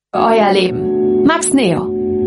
Euer Leben. Max Neo.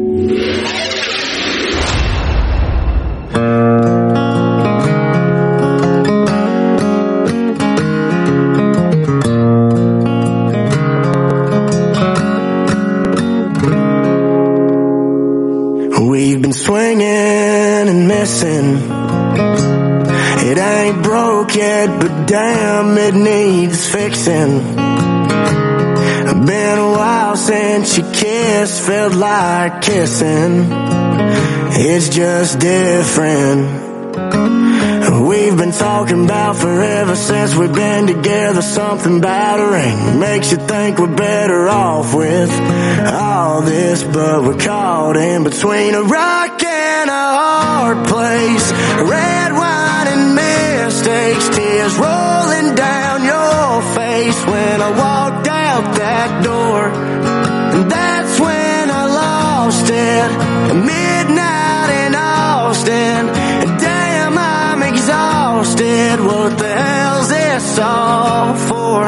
We've been swinging and missing. It ain't broke yet, but damn, it needs fixing. Been a while since you kissed, felt like kissing. It's just different. We've been talking about forever since we've been together. Something about a ring makes you think we're better off with all this, but we're caught in between a rock and a hard place. Red wine and mistakes, tears rolling down your face when I walked out that door. And that's when I lost it. Midnight in Austin. Damn, I'm exhausted. What the hell's this all for?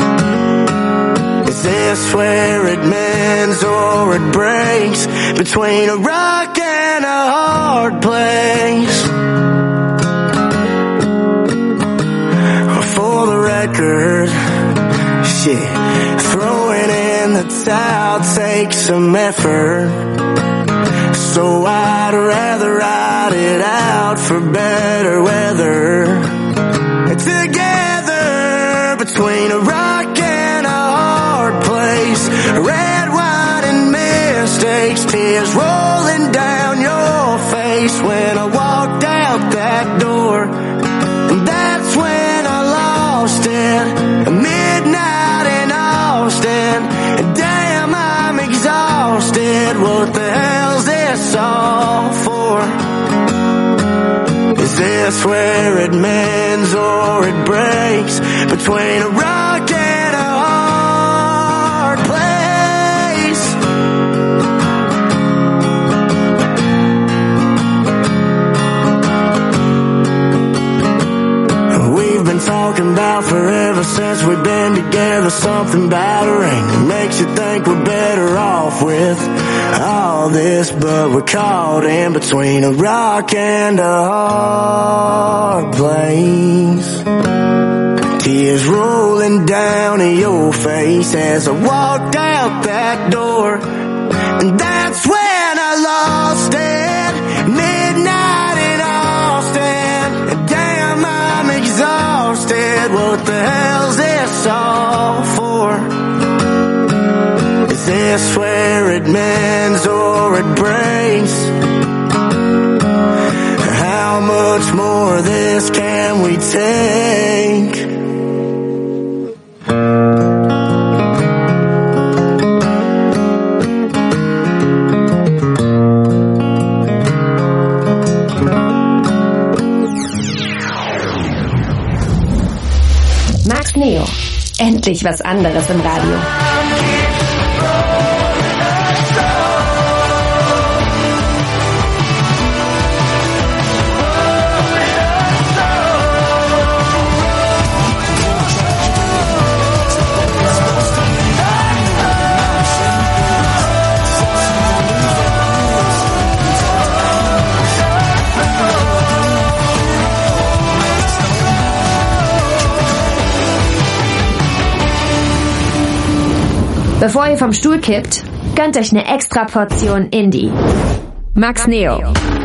Is this where it mends or it breaks? Between a rock and a hard place. For the record, shit, throwing in the towel takes some effort. So I'd rather ride it out for better weather. Together between a rock and a hard place. Red wine and mistakes, tears rolling down your face when I walked out that door. And that's when I lost it. Midnight in Austin. Damn, I'm exhausted. What the hell's this all for? Is this where it mends or it breaks? Between a rock and a hard place. We've been talking about forever since we've been together. Something about a ring that makes you think we're better off with all this, but we're caught in between a rock and a hard place. Tears rolling down your face as I walked out that door. And that's when I lost it. Midnight in Austin. Damn, I'm exhausted. What the hell's this all for? Is this where it mends or it breaks? How much more of this can we take? Max Neo. Endlich was anderes im Radio. Bevor ihr vom Stuhl kippt, gönnt euch eine extra Portion Indie. Max Neo.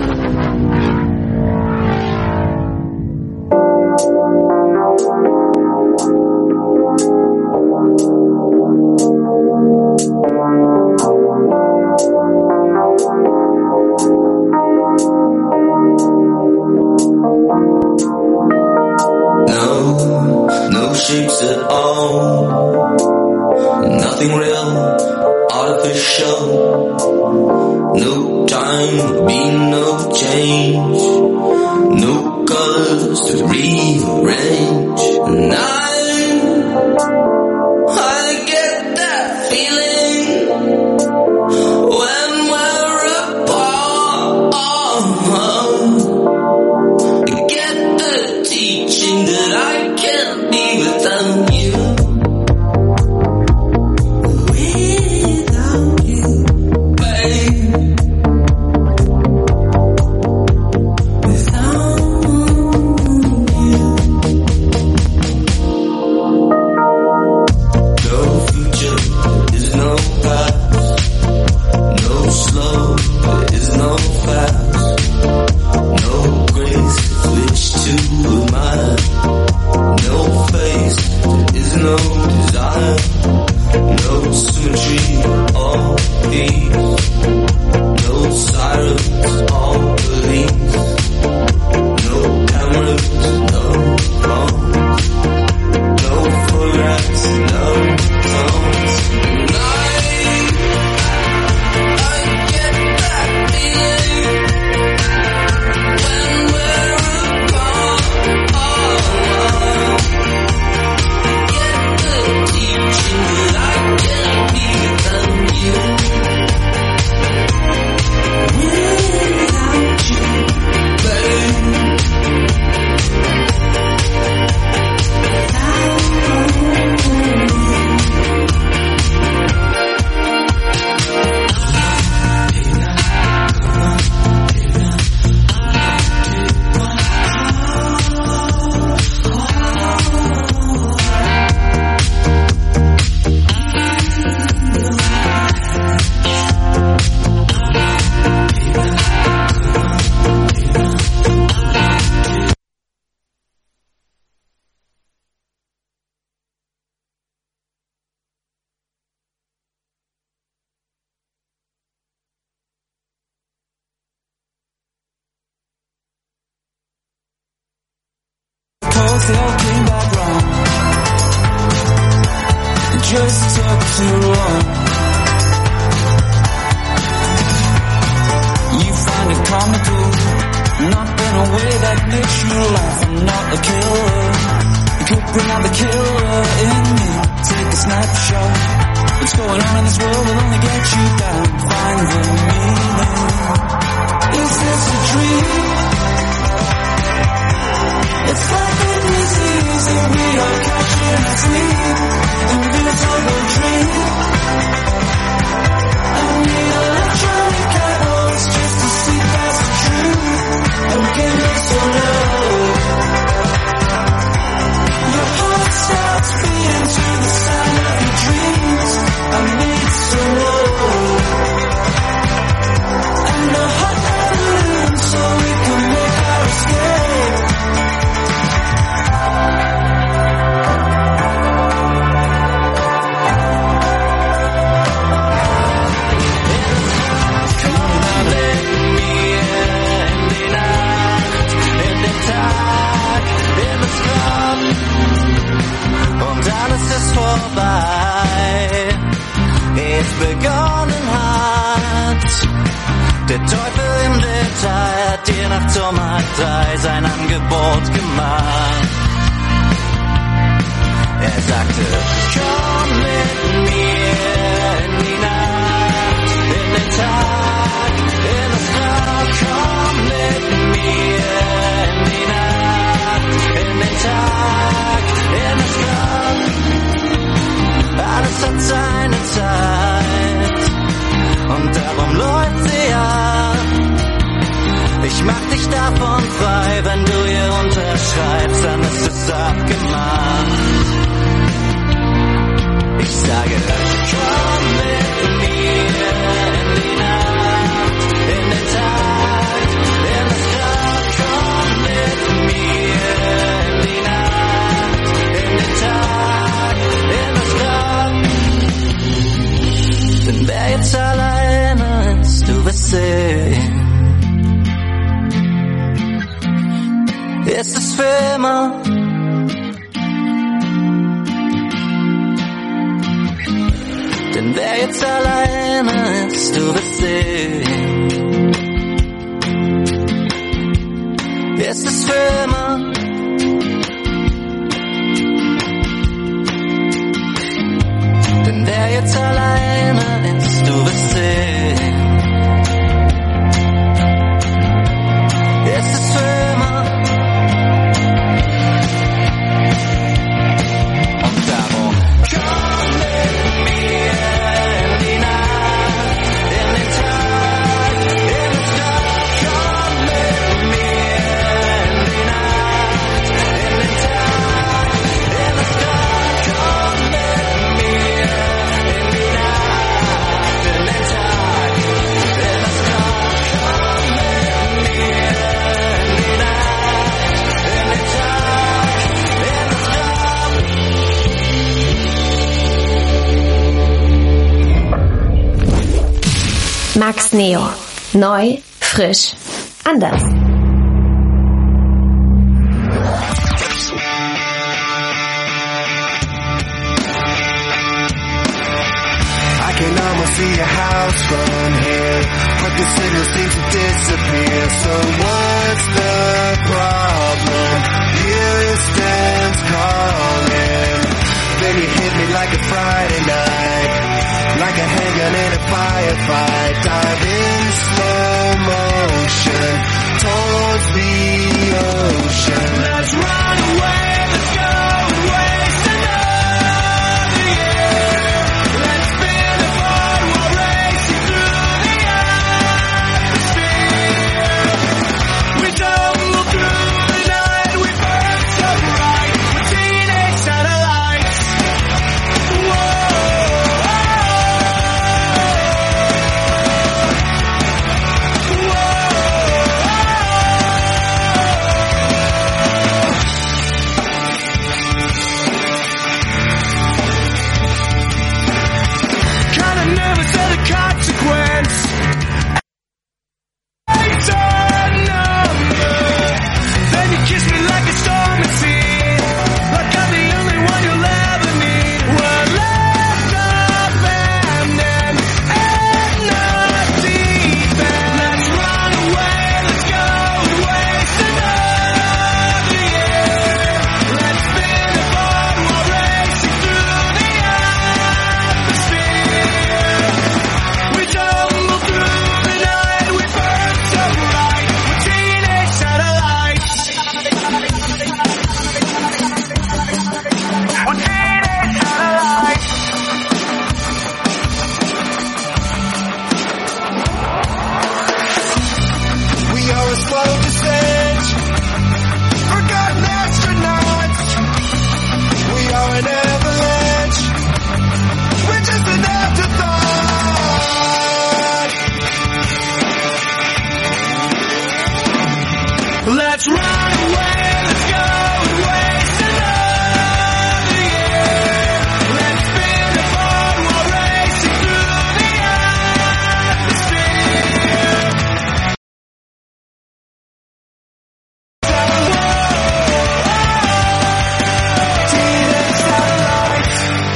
No shapes at all. Nothing real, artificial. No time, be no change. No colors to rearrange. And I get that feeling when we're apart. I get the teaching that I can't be without you. Without They all came back round. It just took too long. You find it comical, not in a way that makes you laugh. I'm not a killer. You could bring out the killer in me. Take a snapshot. What's going on in this world will only get you down. Find the meaning. Is this a dream? It's like a disease that we are catching our sleep. Invisible dream. I need electronic eyeballs just to see past the truth. And get me so low. Your heart starts beating to the sound of your dreams. I need so low. And a hot air balloon so we can make our escape. Alles ist vorbei, es begonnen hat. Der Teufel im Detail hat dir nachts um 2:30 sein Angebot gemacht. Er sagte, komm mit mir in die Nacht, in den Tag, in das Grab. Komm mit mir in die Nacht, in den Tag, in das Grab. Alles hat seine Zeit und darum läuft sie ab. Ich mach dich davon frei, wenn du ihr unterschreibst, dann ist es abgemacht. Ich sage, komm mit mir in die Nacht, in den Tag, in das Grab. Komm mit mir in die Nacht, in den Tag, in das Grab. Denn wer jetzt alleine ist, du wirst sehen, ist es für immer. Denn wer jetzt alleine ist, du wirst sehen, ist es für immer. Denn wer jetzt alleine ist, du wirst sehen, ist es für immer. Und darum, komm mit mir in die Nacht, in den Tag, in das Grab. Komm mit mir in die Nacht, in den Tag, in das Grab. Komm mit mir in die Nacht. Max Neo. Neu, frisch, anders. I can almost see your house from here, but the signal seems to disappear. So what's the problem? Houston's calling. Then you hit me like a Friday night, like a handgun in a firefight. Dive in slow motion towards the ocean. Let's run away, let's go and waste another year. Let's spin apart while racing through the atmosphere. We tumble through the night, we burn so bright. We're teenage satellites. Kinda nervous at the consequence. It's a number. Then you kiss me like a storm at sea, like I'm the only one you'll ever need. We're left abandoned and not deep end. Let's run away, let's go and waste another year. Let's spin apart while racing through the atmosphere. We tumble through the night, we burn so bright. We're teenage satellites. We're teenage satellites. We are a slow descent, forgotten astronauts. We are an avalanche, we're just an afterthought. Let's run away, let's go and waste another year. Let's spin apart while racing through the atmosphere. Teenage satellites.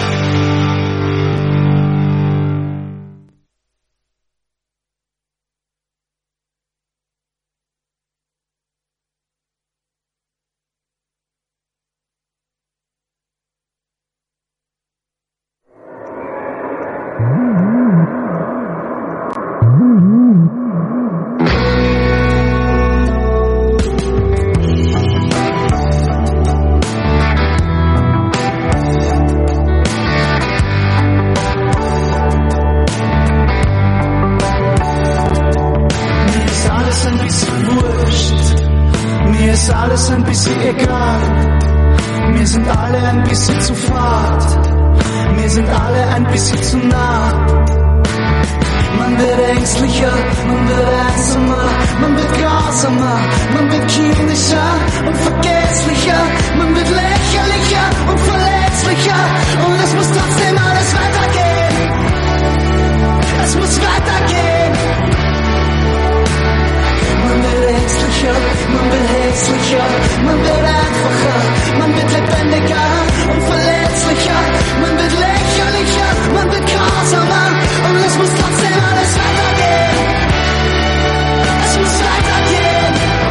Mir ist alles ein bisschen wurscht, mir ist alles ein bisschen egal. Mir sind alle ein bisschen zu fad, mir sind alle ein bisschen zu nah. Man wird ängstlicher, man wird einsamer, man wird grausamer, man wird kindischer und vergesslicher, man wird lächerlicher und verletzlicher. Und es muss trotzdem alles weitergehen, es muss weitergehen. Man wird ängstlicher, man wird hässlicher, man wird einfacher, man wird lebendiger und verletzlicher, man wird lächerlicher, man wird grausamer. Und es muss trotzdem alles weitergehen, es muss weitergehen.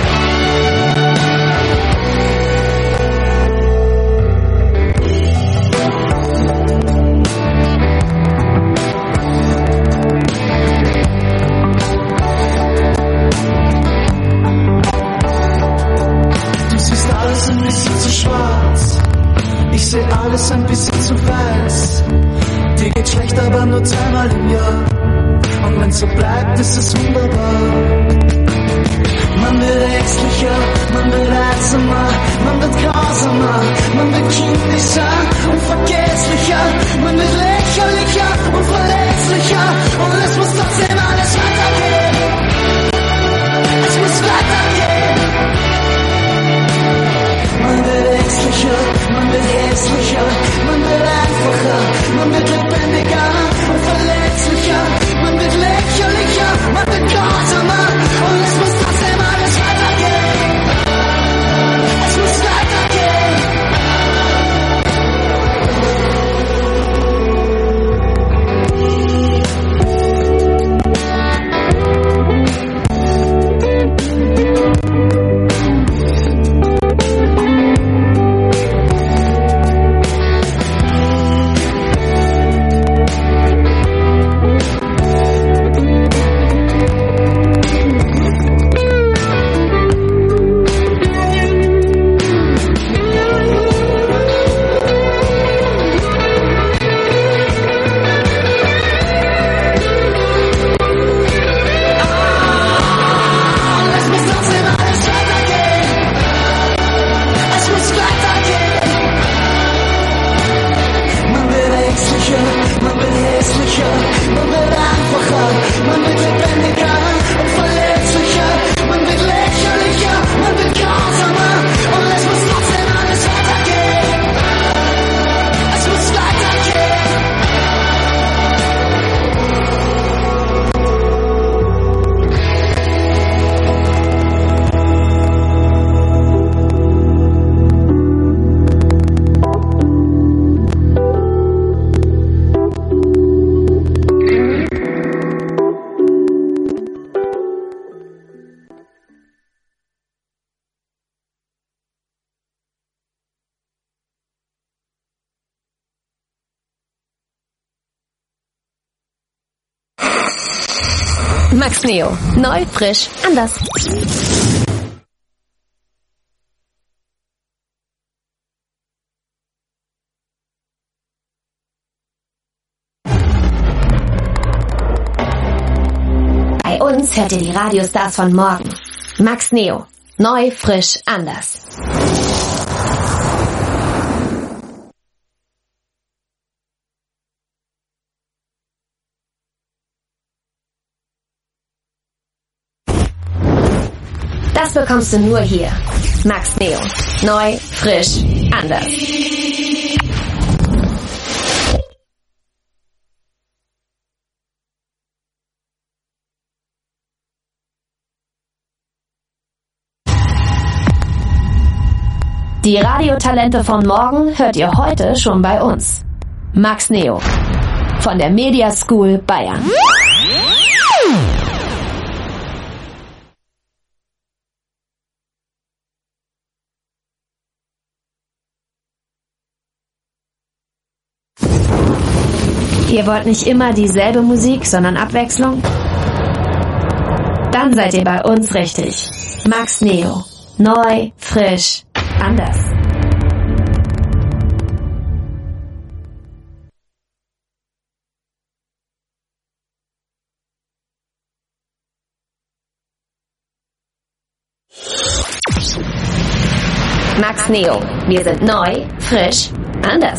Du siehst alles ein bisschen zu schwarz, ich seh alles ein bisschen zu weiß. Dir geht schlecht, aber nur zweimal im Jahr. Und wenn's so bleibt, ist es wunderbar. Man wird ängstlicher, man wird einsamer, man wird grausamer, man wird kindischer und vergesslicher, man wird lächerlicher und verletzlicher. Und es muss trotzdem alles weitergehen, es muss weitergehen. Man wird ängstlicher, man wird hässlicher, man wird einfacher, man wird lebendiger und verletzlicher, man wird lächerlicher Max Neo. Neu, frisch, anders. Bei uns hört ihr die Radiostars von morgen. Max Neo. Neu, frisch, anders. Das bekommst du nur hier. Max Neo. Neu, frisch, anders. Die Radiotalente von morgen hört ihr heute schon bei uns. Max Neo von der Media School Bayern. Ihr wollt nicht immer dieselbe Musik, sondern Abwechslung? Dann seid ihr bei uns richtig. Max Neo. Neu, frisch, anders. Max Neo. Wir sind neu, frisch, anders.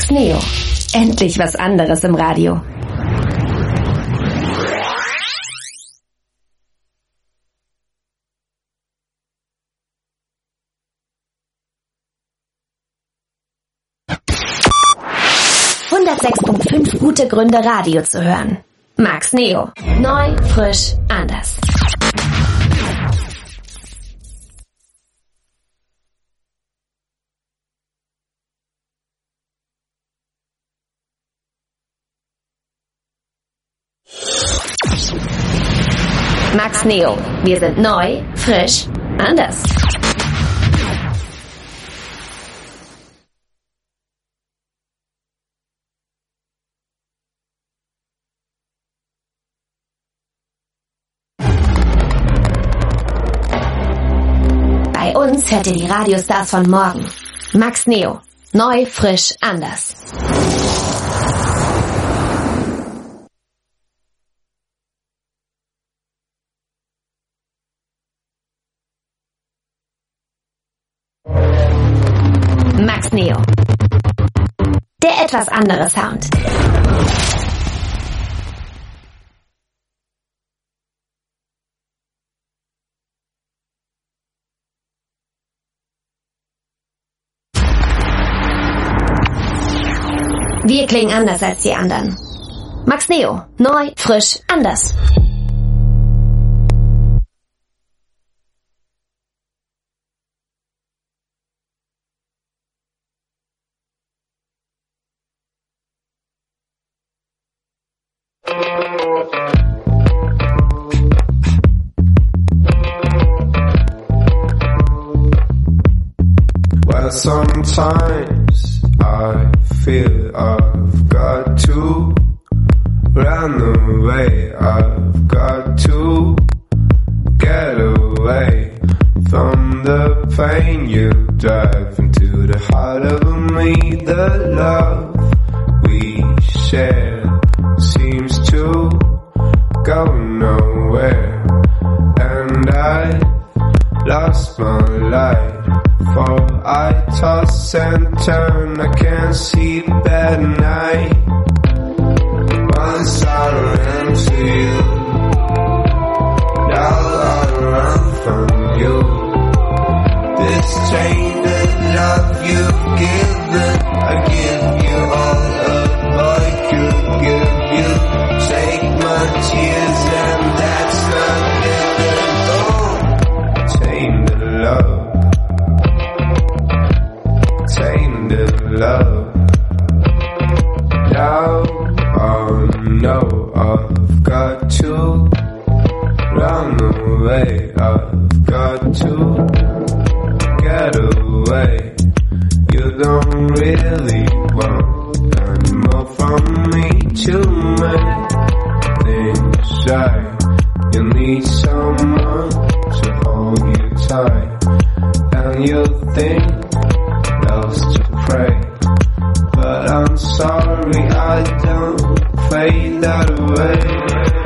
Max Neo. Endlich was anderes im Radio. »106.5 gute Gründe, Radio zu hören.« Max Neo. Neu, frisch, anders. Max Neo. Wir sind neu, frisch, anders. Bei uns hört ihr die Radiostars von morgen. Max Neo. Neu, frisch, anders. Max Neo. Der etwas andere Sound. Wir klingen anders als die anderen. Max Neo. Neu, frisch, anders. Well, sometimes I feel I've got to run away. I've got to get away from the pain. You dive into the heart of me. The love we share seems to go nowhere, and I lost my life. For I toss and turn, I can't sleep at night. Once I ran to you, now I run from you. This tainted love you've given, I give you all of I could give you. Take my tears and that's not living. Oh, tainted love. Tainted love. Now I know I've got to run away. I've got to get away. You don't really want any more from me. Too many things right. You need someone to hold you tight, and you think else to pray, but I'm sorry I don't fade that away.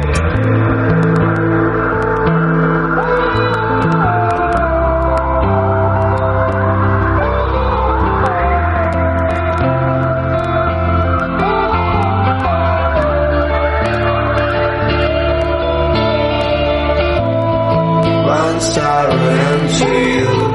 Once I ran to you,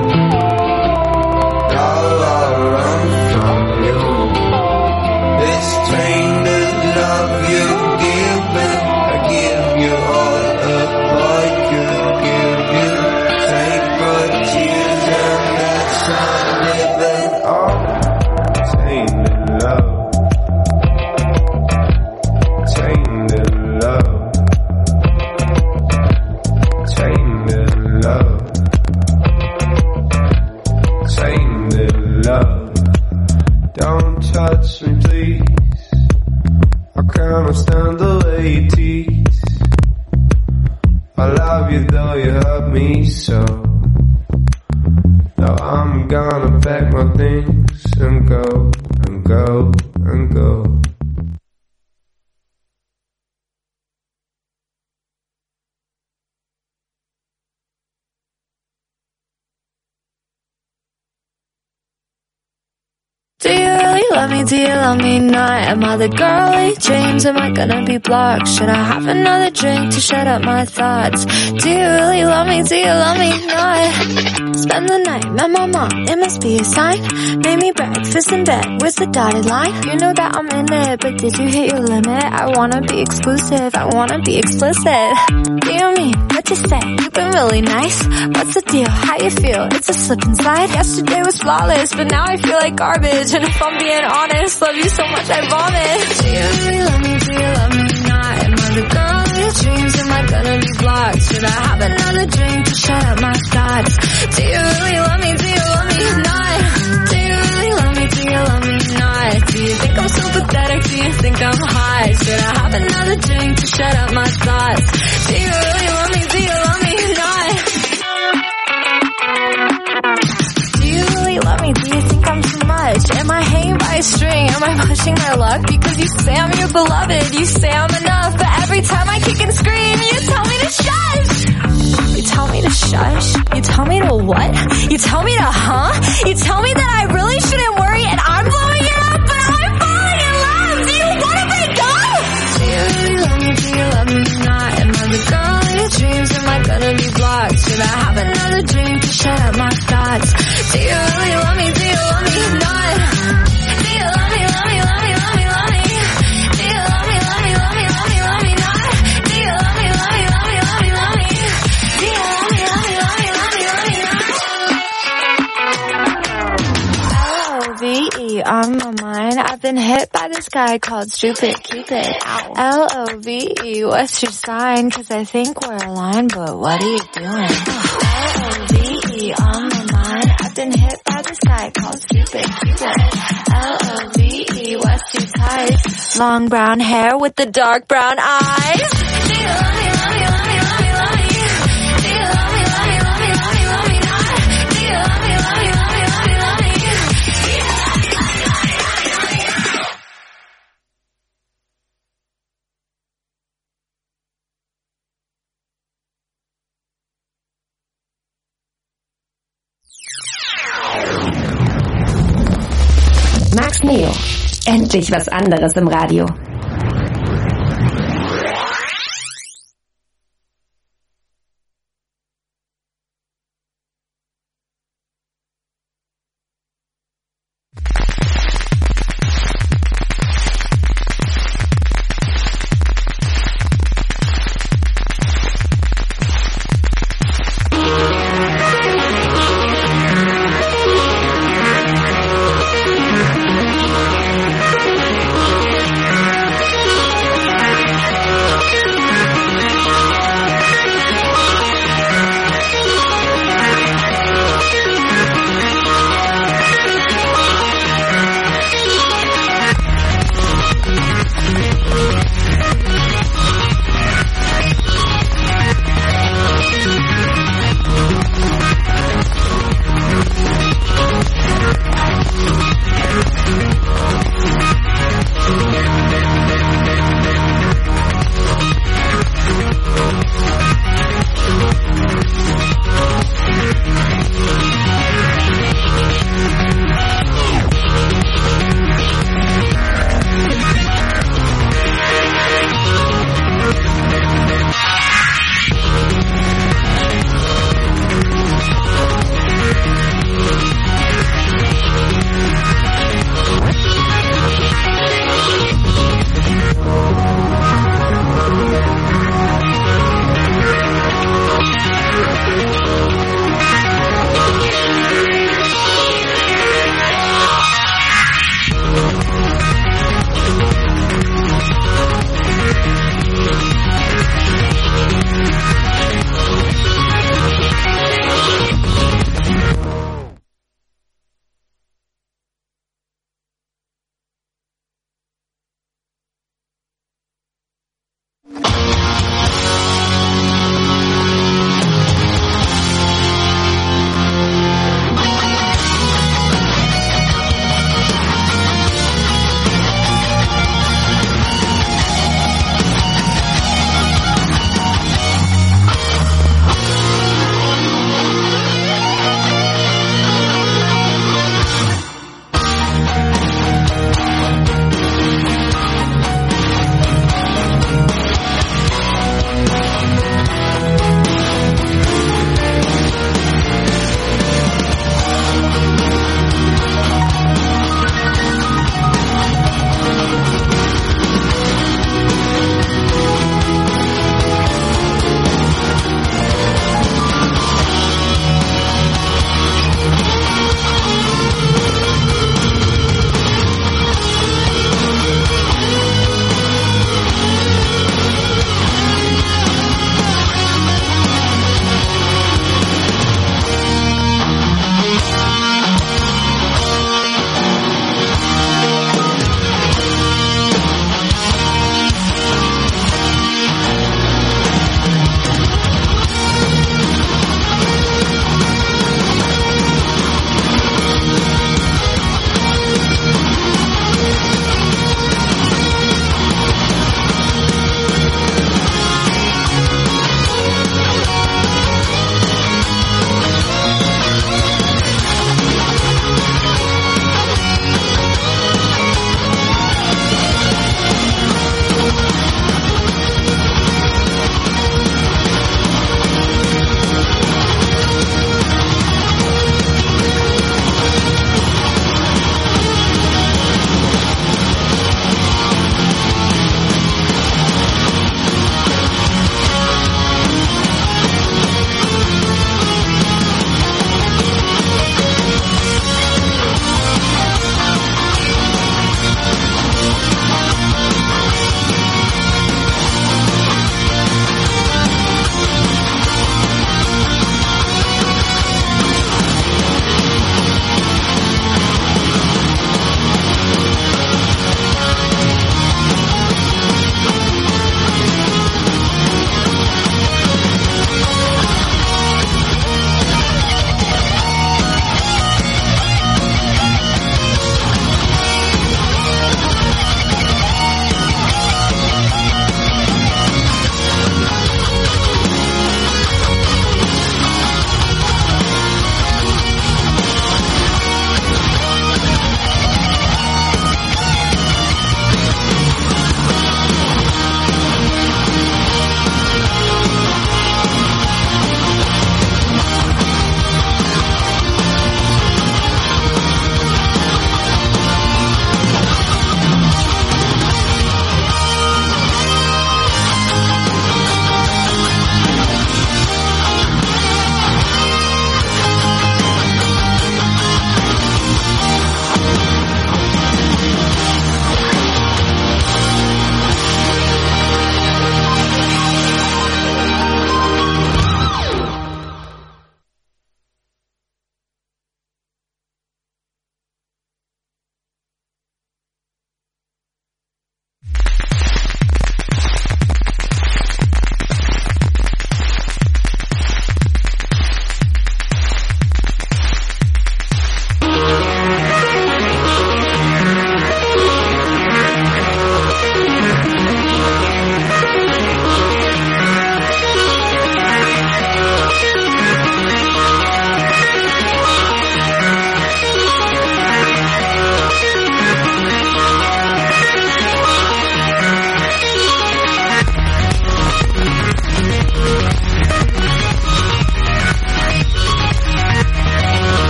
touch me please, I cannot stand the way you tease. I love you though you hurt me so. Now I'm gonna pack my things and go, and go, and go. Do you really love me? Do you love me not? Am I the girl of your dreams? Am I gonna be blocked? Should I have another drink to shut up my thoughts? Do you really love me? Do you love me not? Spend the night, met my mom, it must be a sign. Made me breakfast in bed, where's the dotted line? You know that I'm in it, but did you hit your limit? I wanna be exclusive, I wanna be explicit. Do you mean what you say? You've been really nice. What's the deal? How you feel? It's a slip and slide. Yesterday was flawless, but now I feel like garbage. And if I'm being honest, love you so much I vomit. Do you really love me? Do you love me not? Am I the girl of your dreams? Am I gonna be blocked? Should I have another drink to shut up my thoughts? Do you really love me? Do you love me not? Do you really love me? Do you love me not? Do you think I'm so pathetic? Do you think I'm hot? Should I have another drink to shut up my thoughts? Do you really love me? Do you love me not? Do you really love me? Do you think I'm too much? Am I hanging by a string? Am I pushing my luck? Because you say I'm your beloved, you say I'm enough, but every time I kick and scream, you tell me to shush. You tell me to shush? You tell me to what? You tell me to You tell me that I really shouldn't worry and I'm blowing it up, but I'm falling in love. Do you want to break up? Do you really love me? Do you love me not? Am I the girl of your dreams? Am I gonna be blocked? Should I have another drink to shut up my thoughts? Do you really love me? Do you love me not? Do you love me, love me, love me, love me, love me? Do you love me, love me, love me, love me, love me not? Do you love me, love me, love me, love me, love me? Do you love me, love me, love me, love me, love me not? L-O-V-E on my mind. I've been hit by this guy called Stupid Cupid. L-O-V-E, what's your sign? Cause I think we're aligned, but what are you doing? L-O-V-E on my mind. I've been hit by this guy called Stupid Cupid. L-O-V-E, what's your type? Long brown hair with the dark brown eyes. Do you love me, love me, love me, love me, love me? Do you love me, love me, love me, love me, love me not? Do you love me, love me, love me, love me, love me? Do you love me, love me, love me, love me, love me? Max Neo. Endlich was anderes im Radio.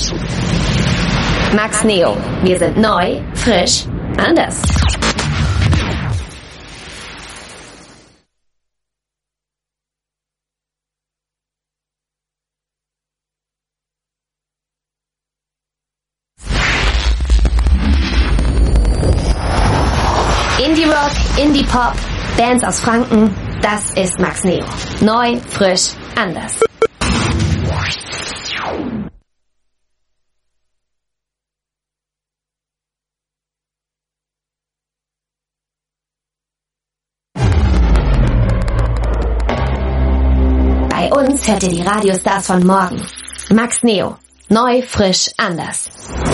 Max Neo. Wir sind neu, frisch, anders. Indie-Rock, Indie-Pop, Bands aus Franken, das ist Max Neo. Neu, frisch, anders. Bei uns hört ihr die Radiostars von morgen. Max Neo. Neu, frisch, anders.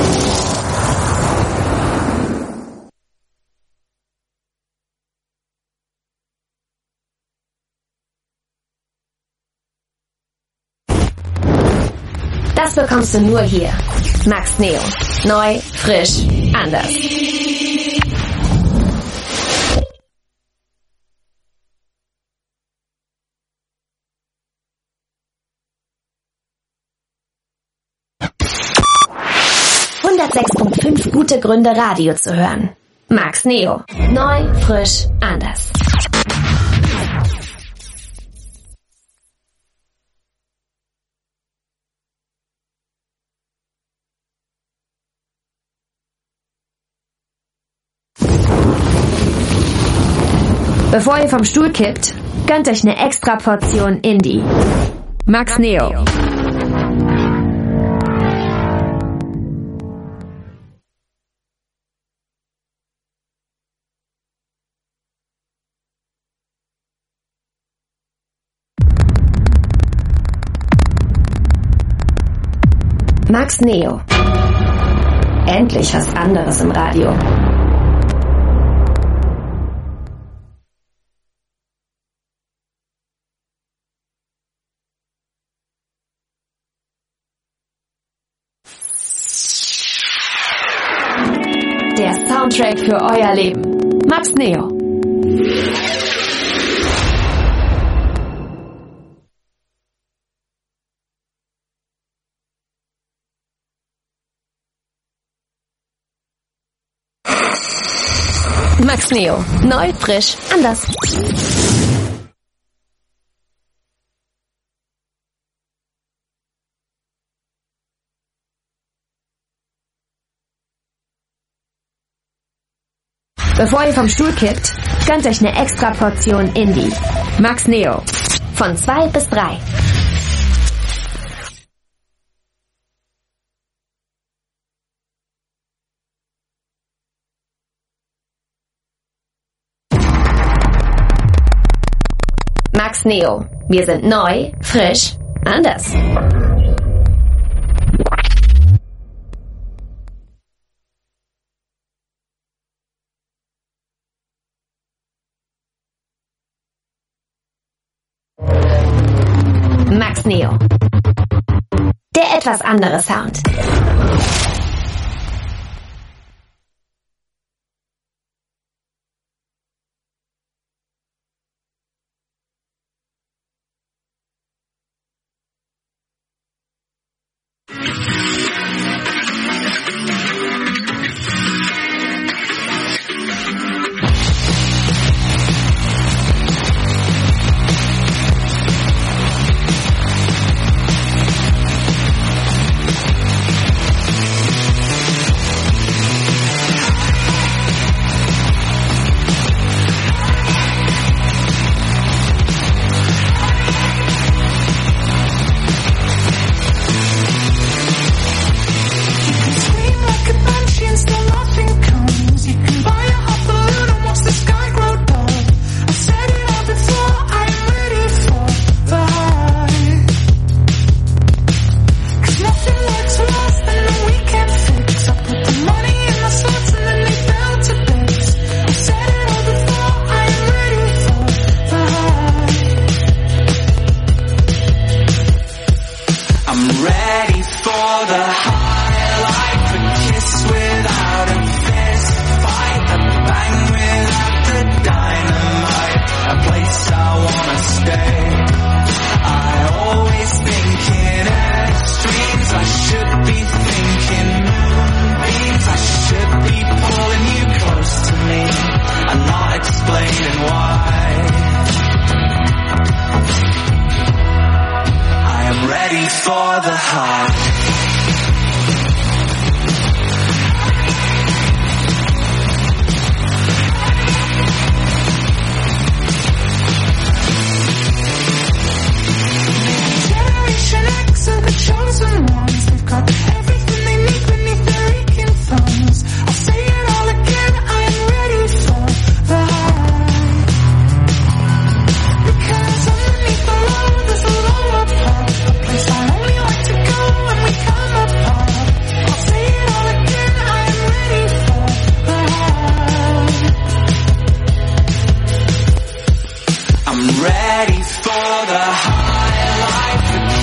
Das bekommst du nur hier. Max Neo. Neu, frisch, anders. »106.5 gute Gründe, Radio zu hören. Max Neo. Neu, frisch, anders.« Bevor ihr vom Stuhl kippt, gönnt euch eine extra Portion Indie. Max Neo. Max Neo. Endlich was anderes im Radio. Der Soundtrack für euer Leben. Max Neo. Max Neo. Neu, frisch, anders. Bevor ihr vom Stuhl kippt, gönnt euch eine extra Portion Indie. Max Neo. Von 2 bis 3. Max Neo. Wir sind neu, frisch, anders. Max Neo. Der etwas andere Sound.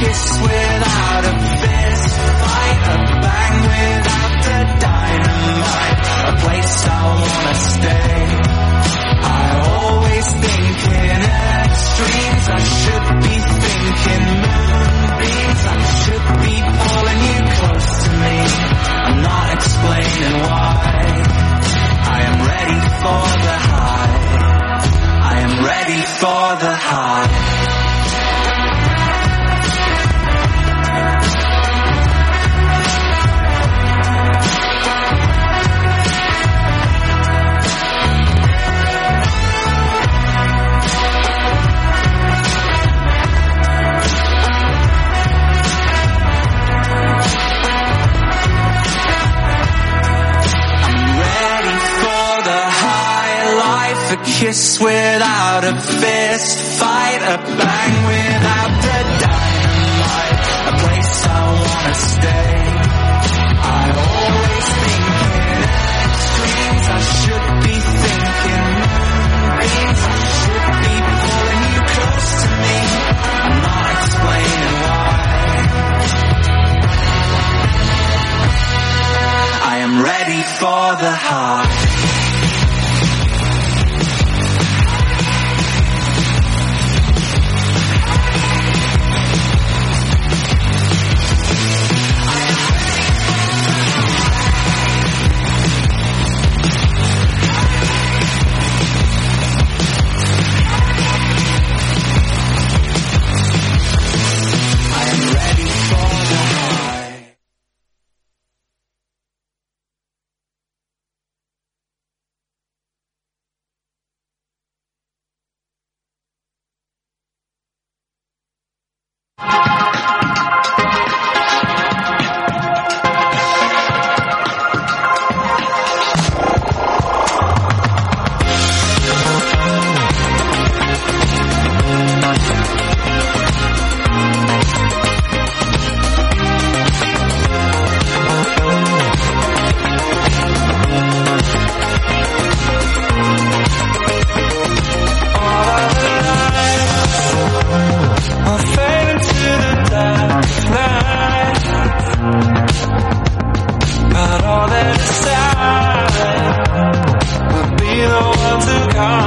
kiss without a fist fight, a bang without the dynamite, a place I wanna stay. I always think in extremes, I should be thinking moonbeams, I should be pulling you close to me. I'm not explaining why. I am ready for the high. I am ready for the high. A kiss without a fist fight, a bang without the dynamite, a place I wanna stay. I always think in extremes, I should be thinking moonbeams, I should be pulling you close to me. I'm not explaining why. I am ready for the high. But all that aside, we'll be the ones who come.